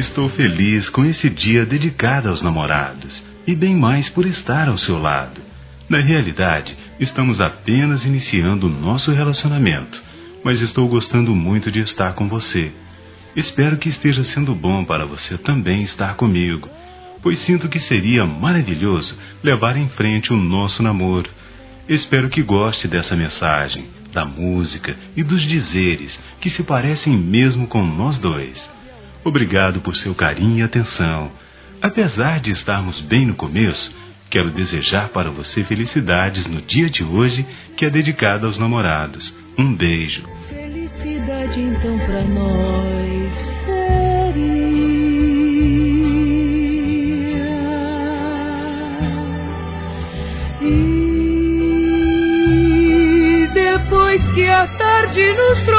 Estou feliz com esse dia dedicado aos namorados e bem mais por estar ao seu lado. Na realidade, estamos apenas iniciando o nosso relacionamento, mas estou gostando muito de estar com você. Espero que esteja sendo bom para você também estar comigo, pois sinto que seria maravilhoso levar em frente o nosso namoro. Espero que goste dessa mensagem, da música e dos dizeres que se parecem mesmo com nós dois. Obrigado por seu carinho e atenção. Apesar de estarmos bem no começo, quero desejar para você felicidades no dia de hoje, que é dedicado aos namorados. Um beijo. Felicidade então pra nós seria. E depois que a tarde nos